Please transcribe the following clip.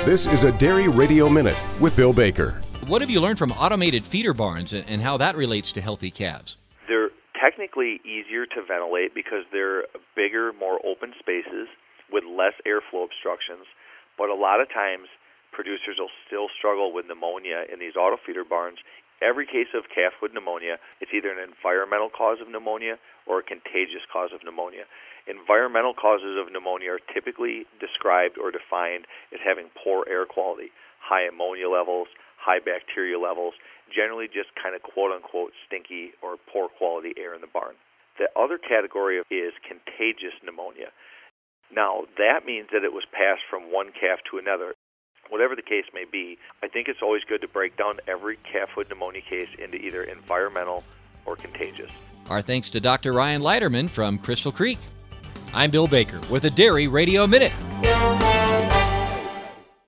This is a Dairy Radio Minute with Bill Baker. What have you learned from automated feeder barns and how that relates to healthy calves? They're technically easier to ventilate because they're bigger, more open spaces with less airflow obstructions, but a lot of times producers will still struggle with pneumonia in these auto feeder barns. Every case of calf with pneumonia, it's either an environmental cause of pneumonia or a contagious cause of pneumonia. Environmental causes of pneumonia are typically described or defined as having poor air quality, high ammonia levels, high bacteria levels, generally just kind of quote-unquote stinky or poor quality air in the barn. The other category is contagious pneumonia. Now, that means that it was passed from one calf to another. Whatever the case may be, I think it's always good to break down every calf with pneumonia case into either environmental or contagious. Our thanks to Dr. Ryan Leiterman from Crystal Creek. I'm Bill Baker with a Dairy Radio Minute.